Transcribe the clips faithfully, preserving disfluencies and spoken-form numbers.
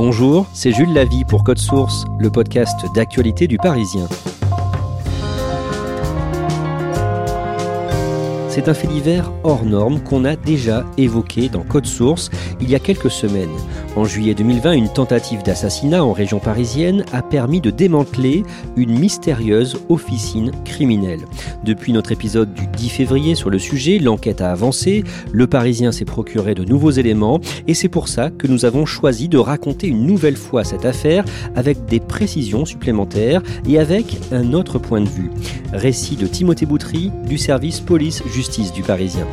Bonjour, c'est Jules Lavie pour Code Source, le podcast d'actualité du Parisien. C'est un fait divers hors norme qu'on a déjà évoqué dans Code Source il y a quelques semaines. En juillet deux mille vingt, une tentative d'assassinat en région parisienne a permis de démanteler une mystérieuse officine criminelle. Depuis notre épisode du dix février sur le sujet, l'enquête a avancé, le Parisien s'est procuré de nouveaux éléments et c'est pour ça que nous avons choisi de raconter une nouvelle fois cette affaire avec des précisions supplémentaires et avec un autre point de vue. Récit de Timothée Boutry du service police-justice du Parisien.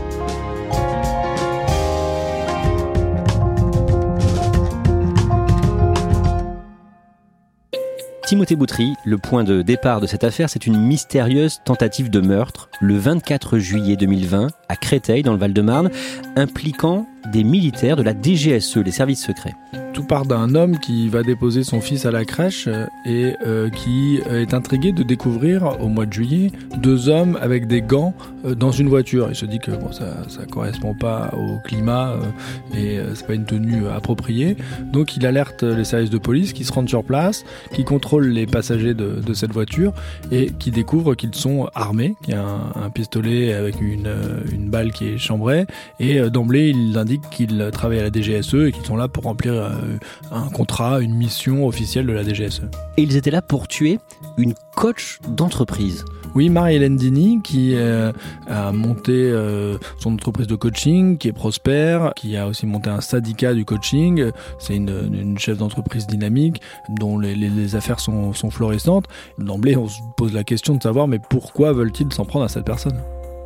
Timothée Boutry, le point de départ de cette affaire, c'est une mystérieuse tentative de meurtre le vingt-quatre juillet deux mille vingt à Créteil, dans le Val-de-Marne, impliquant des militaires de la D G S E, les services secrets. Tout part d'un homme qui va déposer son fils à la crèche et euh, qui est intrigué de découvrir, au mois de juillet, deux hommes avec des gants euh, dans une voiture. Il se dit que bon, ça ne correspond pas au climat euh, et euh, c'est pas une tenue euh, appropriée. Donc il alerte les services de police qui se rendent sur place, qui contrôlent les passagers de, de cette voiture et qui découvrent qu'ils sont armés, qu'il y a un, un pistolet avec une, euh, une balle qui est chambrée. Et euh, d'emblée, ils indiquent qu'ils travaillent à la D G S E et qu'ils sont là pour remplir euh, un contrat, une mission officielle de la D G S E. Et ils étaient là pour tuer une coach d'entreprise. Oui, Marie-Hélène Dini, qui euh, a monté euh, son entreprise de coaching, qui est prospère, qui a aussi monté un syndicat du coaching. C'est une, une chef d'entreprise dynamique, dont les, les, les affaires sont, sont florissantes. D'emblée, on se pose la question de savoir, mais pourquoi veulent-ils s'en prendre à cette personne ?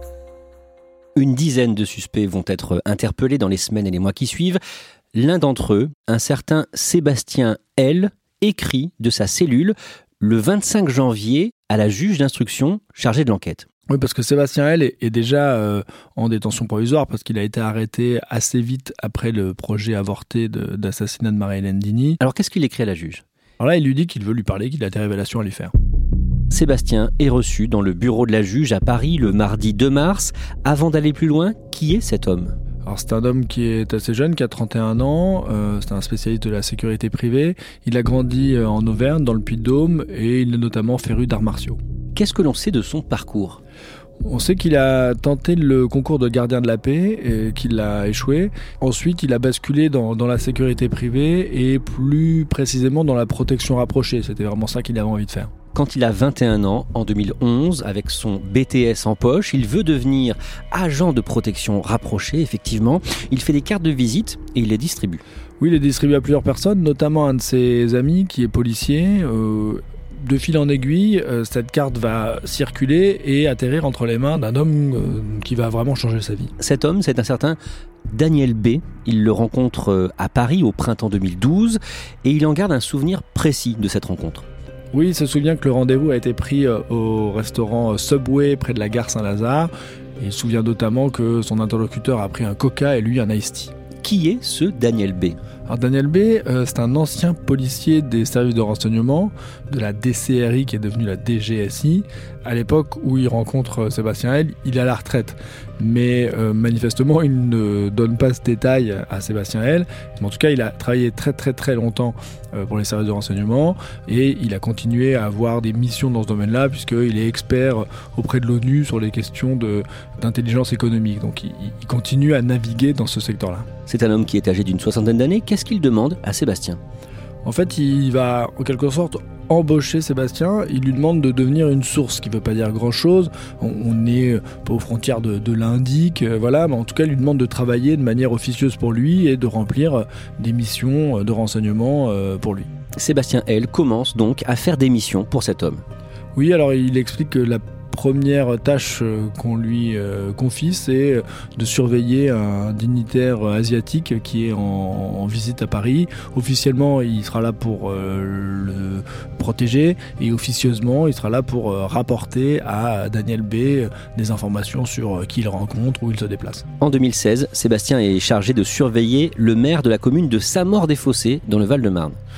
Une dizaine de suspects vont être interpellés dans les semaines et les mois qui suivent. L'un d'entre eux, un certain Sébastien L, écrit de sa cellule le vingt-cinq janvier à la juge d'instruction chargée de l'enquête. Oui, parce que Sébastien L est, est déjà euh, en détention provisoire parce qu'il a été arrêté assez vite après le projet avorté de, d'assassinat de Marie-Hélène Dini. Alors qu'est-ce qu'il écrit à la juge ? Alors là, il lui dit qu'il veut lui parler, qu'il a des révélations à lui faire. Sébastien est reçu dans le bureau de la juge à Paris le mardi deux mars. Avant d'aller plus loin, qui est cet homme ? Alors c'est un homme qui est assez jeune, qui a trente et un ans, euh, c'est un spécialiste de la sécurité privée. Il a grandi en Auvergne, dans le Puy-de-Dôme, et il a notamment féru d'arts martiaux. Qu'est-ce que l'on sait de son parcours ? On sait qu'il a tenté le concours de gardien de la paix et qu'il a échoué. Ensuite, il a basculé dans, dans la sécurité privée et plus précisément dans la protection rapprochée. C'était vraiment ça qu'il avait envie de faire. Quand il a vingt et un ans, en deux mille onze, avec son B T S en poche, il veut devenir agent de protection rapprochée, effectivement. Il fait des cartes de visite et il les distribue. Oui, il les distribue à plusieurs personnes, notamment un de ses amis qui est policier. Euh, de fil en aiguille, euh, cette carte va circuler et atterrir entre les mains d'un homme euh, qui va vraiment changer sa vie. Cet homme, c'est un certain Daniel B. Il le rencontre à Paris au printemps deux mille douze et il en garde un souvenir précis de cette rencontre. Oui, il se souvient que le rendez-vous a été pris au restaurant Subway près de la gare Saint-Lazare. Et il se souvient notamment que son interlocuteur a pris un coca et lui un iced tea. Qui est ce Daniel B ? Alors Daniel B, euh, c'est un ancien policier des services de renseignement de la D C R I qui est devenue la D G S I. À l'époque où il rencontre Sébastien L, il est à la retraite. Mais euh, manifestement, il ne donne pas ce détail à Sébastien L. Mais en tout cas, il a travaillé très très très longtemps euh, pour les services de renseignement et il a continué à avoir des missions dans ce domaine-là puisqu'il est expert auprès de l'ONU sur les questions de, d'intelligence économique. Donc il, il continue à naviguer dans ce secteur-là. C'est un homme qui est âgé d'une soixantaine d'années. Qu'est-ce qu'il demande à Sébastien ? En fait, il va en quelque sorte embaucher Sébastien. Il lui demande de devenir une source, ce qui ne veut pas dire grand-chose. On n'est pas aux frontières de, de l'Indique, voilà. Mais en tout cas, il lui demande de travailler de manière officieuse pour lui et de remplir des missions de renseignement pour lui. Sébastien L commence donc à faire des missions pour cet homme. Oui, alors il explique que la première tâche qu'on lui confie, c'est de surveiller un dignitaire asiatique qui est en, en visite à Paris. Officiellement, il sera là pour euh, le protéger et officieusement, il sera là pour euh, rapporter à Daniel B des informations sur qui il rencontre, où il se déplace. En deux mille seize, Sébastien est chargé de surveiller le maire de la commune de Saint-Maur-des-Fossés, dans le Val-de-Marne.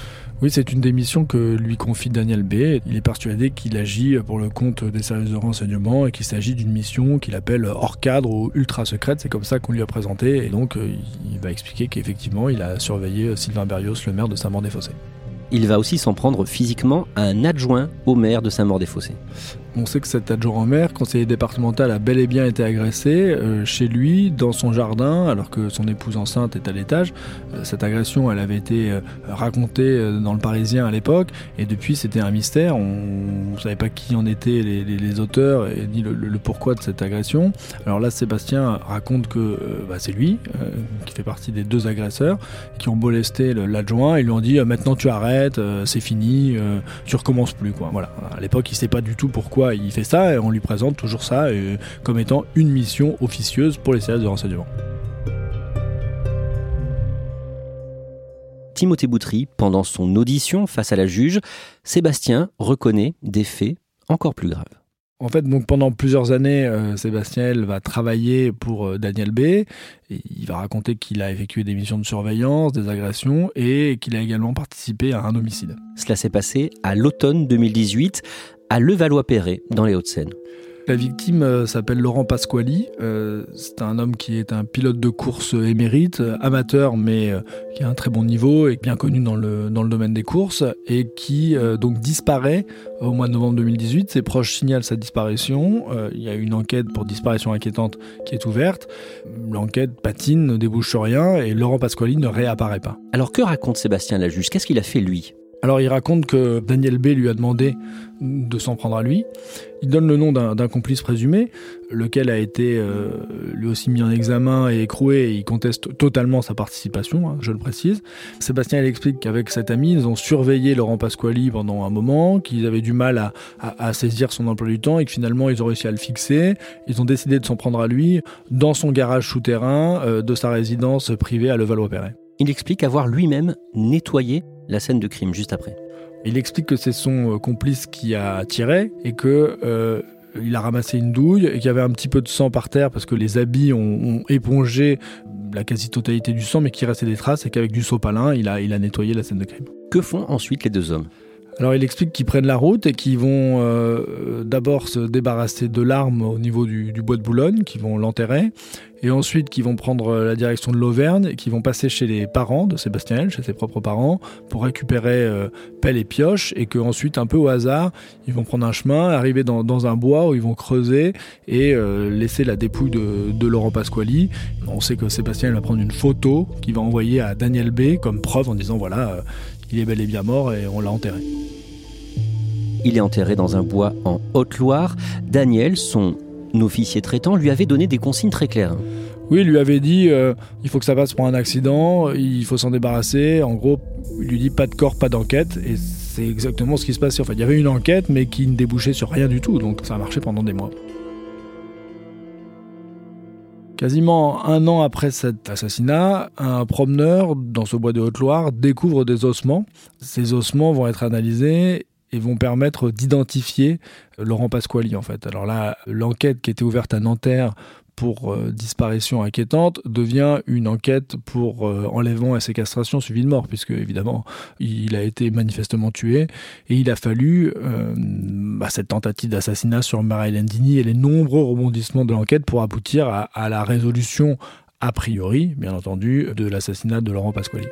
Oui, c'est une des missions que lui confie Daniel B. Il est persuadé qu'il agit pour le compte des services de renseignement et qu'il s'agit d'une mission qu'il appelle hors cadre ou ultra secrète. C'est comme ça qu'on lui a présenté. Et donc, il va expliquer qu'effectivement, il a surveillé Sylvain Berrios, le maire de Saint-Maur-des-Fossés. Il va aussi s'en prendre physiquement à un adjoint au maire de Saint-Maur-des-Fossés. On sait que cet adjoint au maire, conseiller départemental, a bel et bien été agressé euh, chez lui, dans son jardin, alors que son épouse enceinte est à l'étage. Euh, cette agression, elle avait été euh, racontée euh, dans le Parisien à l'époque, et depuis, c'était un mystère. On ne savait pas qui en étaient les, les, les auteurs, et ni le, le, le pourquoi de cette agression. Alors là, Sébastien raconte que euh, bah, c'est lui, euh, qui fait partie des deux agresseurs, qui ont molesté le, l'adjoint, et lui ont dit euh, « maintenant tu arrêtes, euh, c'est fini, euh, tu recommences plus ». Quoi. Voilà. À l'époque, il ne sait pas du tout pourquoi il fait ça, et on lui présente toujours ça euh, comme étant une mission officieuse pour les services de renseignement. Timothée Boutry, pendant son audition face à la juge, Sébastien reconnaît des faits encore plus graves. En fait, donc pendant plusieurs années, euh, Sébastien va travailler pour euh, Daniel B. Et il va raconter qu'il a effectué des missions de surveillance, des agressions et qu'il a également participé à un homicide. Cela s'est passé à l'automne deux mille dix-huit, à Levallois-Perret, dans les Hauts-de-Seine. La victime euh, s'appelle Laurent Pasquali. Euh, c'est un homme qui est un pilote de course émérite, amateur, mais euh, qui a un très bon niveau et bien connu dans le, dans le domaine des courses, et qui euh, donc disparaît au mois de novembre deux mille dix-huit. Ses proches signalent sa disparition. Euh, il y a une enquête pour disparition inquiétante qui est ouverte. L'enquête patine, ne débouche sur rien, et Laurent Pasquali ne réapparaît pas. Alors que raconte Sébastien à la juge ? Qu'est-ce qu'il a fait lui ? Alors il raconte que Daniel B. lui a demandé de s'en prendre à lui. Il donne le nom d'un, d'un complice présumé, lequel a été euh, lui aussi mis en examen et écroué, et il conteste totalement sa participation, hein, je le précise. Sébastien il explique qu'avec cet ami, ils ont surveillé Laurent Pasquali pendant un moment, qu'ils avaient du mal à, à, à saisir son emploi du temps et que finalement ils ont réussi à le fixer. Ils ont décidé de s'en prendre à lui dans son garage souterrain euh, de sa résidence privée à Levallois-Perret. Il explique avoir lui-même nettoyé la scène de crime juste après. Il explique que c'est son complice qui a tiré et que euh, il a ramassé une douille et qu'il y avait un petit peu de sang par terre parce que les habits ont, ont épongé la quasi-totalité du sang, mais qu'il restait des traces, et qu'avec du sopalin, il a, il a nettoyé la scène de crime. Que font ensuite les deux hommes ? Alors il explique qu'ils prennent la route et qu'ils vont euh, d'abord se débarrasser de l'arme au niveau du, du bois de Boulogne, qu'ils vont l'enterrer, et ensuite qu'ils vont prendre la direction de l'Auvergne et qu'ils vont passer chez les parents de Sébastien L, chez ses propres parents, pour récupérer euh, pelle et pioche, et qu'ensuite, un peu au hasard, ils vont prendre un chemin, arriver dans, dans un bois où ils vont creuser et euh, laisser la dépouille de, de Laurent Pasquali. On sait que Sébastien L va prendre une photo qu'il va envoyer à Daniel B comme preuve en disant voilà, euh, il est bel et bien mort et on l'a enterré. Il est enterré dans un bois en Haute-Loire. Daniel, son officier traitant, lui avait donné des consignes très claires. Oui, il lui avait dit euh, il faut que ça passe pour un accident, il faut s'en débarrasser. En gros, il lui dit pas de corps, pas d'enquête. Et c'est exactement ce qui se passait. Enfin, il y avait une enquête, mais qui ne débouchait sur rien du tout. Donc ça a marché pendant des mois. Quasiment un an après cet assassinat, un promeneur dans ce bois de Haute-Loire découvre des ossements. Ces ossements vont être analysés et vont permettre d'identifier Laurent Pasquali, en fait. Alors là, l'enquête qui était ouverte à Nanterre pour euh, disparition inquiétante devient une enquête pour euh, enlèvement et séquestration suivie de mort, puisque évidemment il a été manifestement tué, et il a fallu euh, bah, cette tentative d'assassinat sur Marie-Hélène Digny et les nombreux rebondissements de l'enquête pour aboutir à, à la résolution a priori, bien entendu, de l'assassinat de Laurent Pasquali.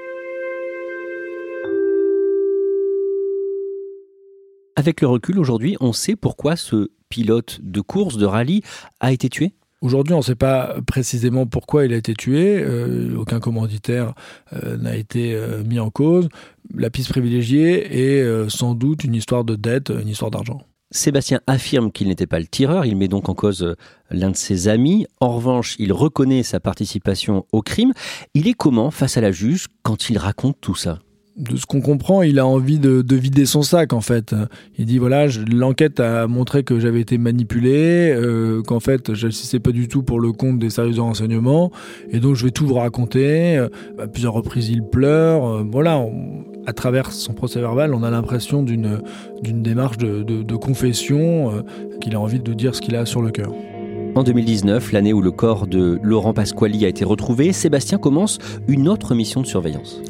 Avec le recul, aujourd'hui, on sait pourquoi ce pilote de course, de rallye, a été tué ? Aujourd'hui, on ne sait pas précisément pourquoi il a été tué. Euh, aucun commanditaire euh, n'a été euh, mis en cause. La piste privilégiée est euh, sans doute une histoire de dette, une histoire d'argent. Sébastien affirme qu'il n'était pas le tireur. Il met donc en cause l'un de ses amis. En revanche, il reconnaît sa participation au crime. Il est comment face à la juge quand il raconte tout ça ? De ce qu'on comprend, il a envie de, de vider son sac, en fait. Il dit, voilà, je, l'enquête a montré que j'avais été manipulé, euh, qu'en fait, je n'agissais pas du tout pour le compte des services de renseignement, et donc je vais tout vous raconter. À plusieurs reprises, il pleure. Euh, voilà, on, à travers son procès-verbal, on a l'impression d'une, d'une démarche de, de, de confession, euh, qu'il a envie de dire ce qu'il a sur le cœur. En deux mille dix-neuf, l'année où le corps de Laurent Pasquali a été retrouvé, Sébastien commence une autre mission de surveillance.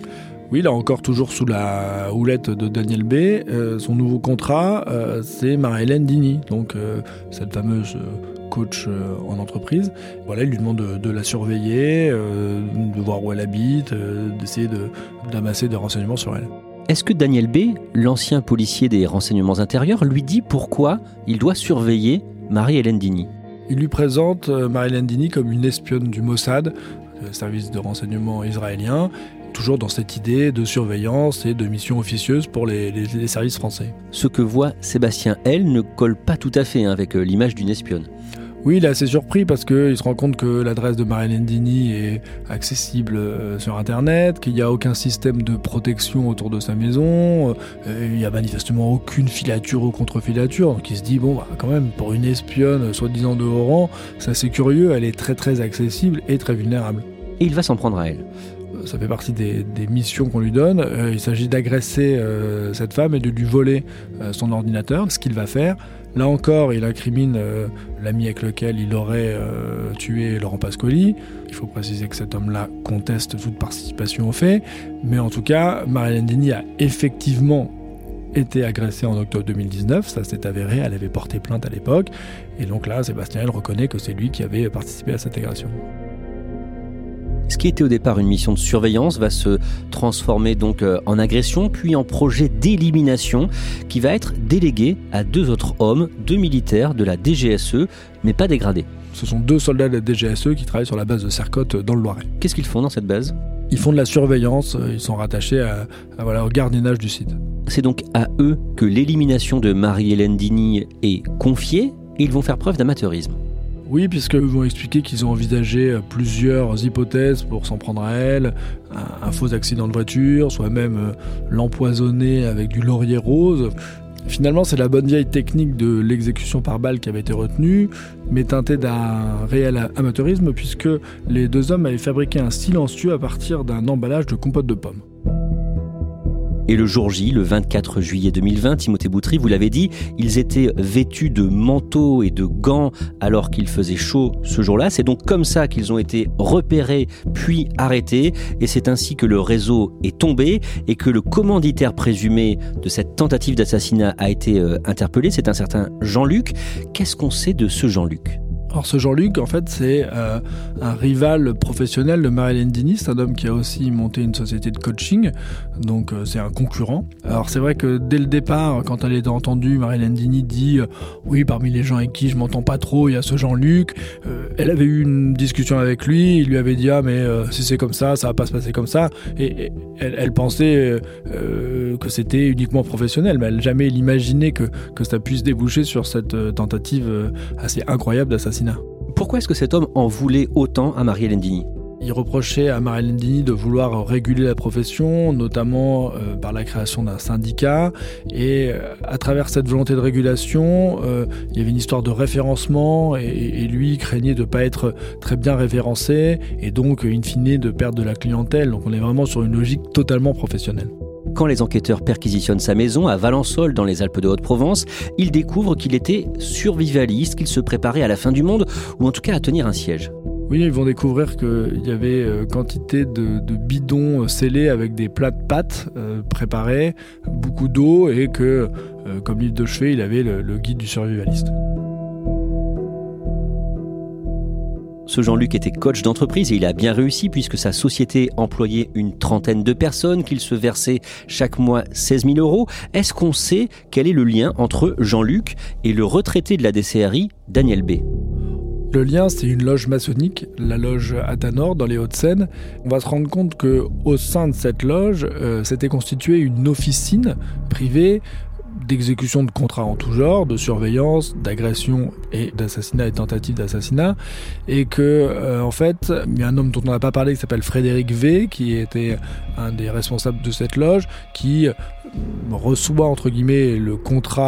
Oui, là encore, toujours sous la houlette de Daniel B. Euh, son nouveau contrat, euh, c'est Marie-Hélène Digny, donc euh, cette fameuse euh, coach euh, en entreprise. Voilà, il lui demande de, de la surveiller, euh, de voir où elle habite, euh, d'essayer de, d'amasser des renseignements sur elle. Est-ce que Daniel B., l'ancien policier des renseignements intérieurs, lui dit pourquoi il doit surveiller Marie-Hélène Digny ? Il lui présente euh, Marie-Hélène Digny comme une espionne du Mossad, le service de renseignement israélien, toujours dans cette idée de surveillance et de mission officieuse pour les, les, les services français. Ce que voit Sébastien L ne colle pas tout à fait hein, avec l'image d'une espionne. Oui, il est assez surpris parce qu'il se rend compte que l'adresse de Marie-Hélène Digny est accessible sur Internet, qu'il n'y a aucun système de protection autour de sa maison, il n'y a manifestement aucune filature ou contre-filature. Donc il se dit, bon, bah, quand même, pour une espionne soi-disant de haut rang, c'est assez curieux, elle est très très accessible et très vulnérable. Et il va s'en prendre à elle. Ça fait partie des, des missions qu'on lui donne. Euh, il s'agit d'agresser euh, cette femme et de lui voler euh, son ordinateur, ce qu'il va faire. Là encore, il incrimine euh, l'ami avec lequel il aurait euh, tué Laurent Pascoli. Il faut préciser que cet homme-là conteste toute participation au fait. Mais en tout cas, Marie-Hélène Digny a effectivement été agressée en octobre deux mille dix-neuf. Ça s'est avéré, elle avait porté plainte à l'époque. Et donc là, Sébastien L reconnaît que c'est lui qui avait participé à cette agression. Ce qui était au départ une mission de surveillance va se transformer donc en agression, puis en projet d'élimination qui va être délégué à deux autres hommes, deux militaires de la D G S E, mais pas dégradés. Ce sont deux soldats de la D G S E qui travaillent sur la base de Sercotte dans le Loiret. Qu'est-ce qu'ils font dans cette base ? Ils font de la surveillance, ils sont rattachés à, à, voilà, au gardiennage du site. C'est donc à eux que l'élimination de Marie-Hélène Digny est confiée et ils vont faire preuve d'amateurisme. Oui, puisqu'ils vont expliquer qu'ils ont envisagé plusieurs hypothèses pour s'en prendre à elle. Un, un faux accident de voiture, soit même euh, l'empoisonner avec du laurier rose. Finalement, c'est la bonne vieille technique de l'exécution par balle qui avait été retenue, mais teintée d'un réel amateurisme, puisque les deux hommes avaient fabriqué un silencieux à partir d'un emballage de compote de pommes. Et le jour J, le vingt-quatre juillet deux mille vingt, Timothée Boutry, vous l'avez dit, ils étaient vêtus de manteaux et de gants alors qu'il faisait chaud ce jour-là. C'est donc comme ça qu'ils ont été repérés puis arrêtés. Et c'est ainsi que le réseau est tombé et que le commanditaire présumé de cette tentative d'assassinat a été euh, interpellé. C'est un certain Jean-Luc. Qu'est-ce qu'on sait de ce Jean-Luc ? Alors ce Jean-Luc, en fait, c'est euh, un rival professionnel de Marie-Hélène Digny. C'est un homme qui a aussi monté une société de coaching, donc euh, c'est un concurrent. Alors c'est vrai que dès le départ, quand elle était entendue, Marie-Hélène Digny dit euh, « Oui, parmi les gens avec qui je m'entends pas trop, il y a ce Jean-Luc. Euh, » Elle avait eu une discussion avec lui, il lui avait dit « Ah mais euh, si c'est comme ça, ça va pas se passer comme ça. » Et, et elle, elle pensait euh, que c'était uniquement professionnel, mais elle n'a jamais imaginé que, que ça puisse déboucher sur cette euh, tentative euh, assez incroyable d'assassinat. Pourquoi est-ce que cet homme en voulait autant à Marie-Hélène Digny ? Il reprochait à Marie-Hélène Digny de vouloir réguler la profession, notamment euh, par la création d'un syndicat. Et euh, à travers cette volonté de régulation, euh, il y avait une histoire de référencement et, et lui craignait de ne pas être très bien référencé et donc, in fine, de perdre de la clientèle. Donc on est vraiment sur une logique totalement professionnelle. Quand les enquêteurs perquisitionnent sa maison à Valençol, dans les Alpes de Haute-Provence, ils découvrent qu'il était survivaliste, qu'il se préparait à la fin du monde, ou en tout cas à tenir un siège. Oui, ils vont découvrir qu'il y avait euh, quantité de, de bidons scellés avec des plats de pâtes euh, préparés, beaucoup d'eau, et que, euh, comme livre de chevet, il avait le, le guide du survivaliste. Ce Jean-Luc était coach d'entreprise et il a bien réussi puisque sa société employait une trentaine de personnes, qu'il se versait chaque mois seize mille euros. Est-ce qu'on sait quel est le lien entre Jean-Luc et le retraité de la D C R I, Daniel B ? Le lien, c'est une loge maçonnique, la loge Athanor, dans les Hauts-de-Seine. On va se rendre compte qu'au sein de cette loge, euh, s'était constituée une officine privée d'exécution de contrats en tout genre, de surveillance, d'agression et d'assassinat et tentative d'assassinat, et que euh, en fait, il y a un homme dont on n'a pas parlé qui s'appelle Frédéric V, qui était un des responsables de cette loge, qui reçoit entre guillemets le contrat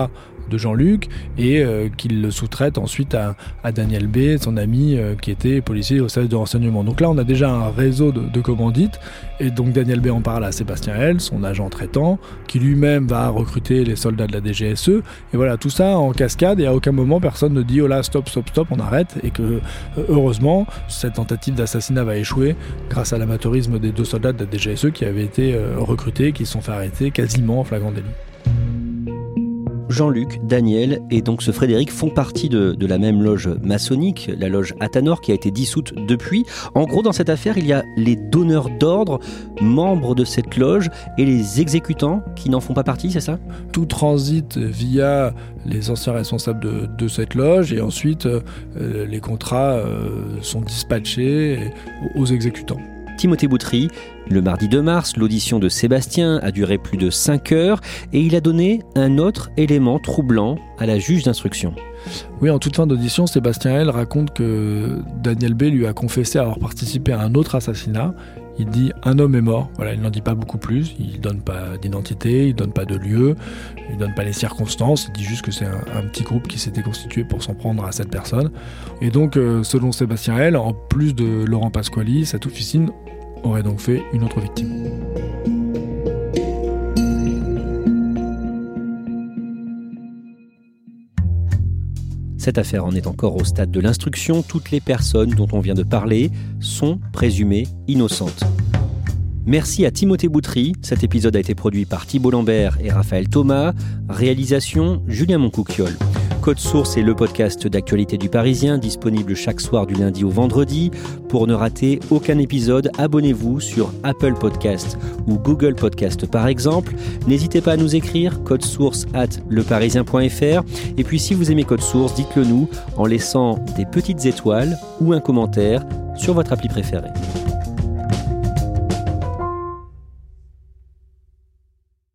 de Jean-Luc et euh, qu'il le sous-traite ensuite à, à Daniel B, son ami euh, qui était policier au service de renseignement. Donc là, on a déjà un réseau de, de commandites et donc Daniel B en parle à Sébastien L, son agent traitant, qui lui-même va recruter les soldats de la D G S E. Et voilà, tout ça en cascade et à aucun moment personne ne dit « Oh là, stop, stop, stop, on arrête » et que euh, heureusement, cette tentative d'assassinat va échouer grâce à l'amateurisme des deux soldats de la D G S E qui avaient été euh, recrutés, qui se sont fait arrêter quasiment en flagrant délit. Jean-Luc, Daniel et donc ce Frédéric font partie de, de la même loge maçonnique, la loge Athanor, qui a été dissoute depuis. En gros, dans cette affaire, il y a les donneurs d'ordre, membres de cette loge, et les exécutants qui n'en font pas partie, c'est ça ? Tout transite via les anciens responsables de, de cette loge et ensuite euh, les contrats euh, sont dispatchés aux exécutants. Timothée Boutry, le mardi deux mars, l'audition de Sébastien a duré plus de cinq heures et il a donné un autre élément troublant à la juge d'instruction. Oui, en toute fin d'audition, Sébastien L raconte que Daniel B lui a confessé avoir participé à un autre assassinat. Il dit « un homme est mort ». Voilà, il n'en dit pas beaucoup plus. Il ne donne pas d'identité, il ne donne pas de lieu, il ne donne pas les circonstances. Il dit juste que c'est un, un petit groupe qui s'était constitué pour s'en prendre à cette personne. Et donc, euh, selon Sébastien L, en plus de Laurent Pasquali, cette officine aurait donc fait une autre victime. Cette affaire en est encore au stade de l'instruction. Toutes les personnes dont on vient de parler sont présumées innocentes. Merci à Timothée Boutry. Cet épisode a été produit par Thibault Lambert et Raphaël Thomas. Réalisation Julien Moncouquiol. Code Source est le podcast d'actualité du Parisien, disponible chaque soir du lundi au vendredi. Pour ne rater aucun épisode, abonnez-vous sur Apple Podcast ou Google Podcast par exemple. N'hésitez pas à nous écrire, code source arobase leparisien point fr. Et puis si vous aimez Code Source, dites-le nous en laissant des petites étoiles ou un commentaire sur votre appli préférée.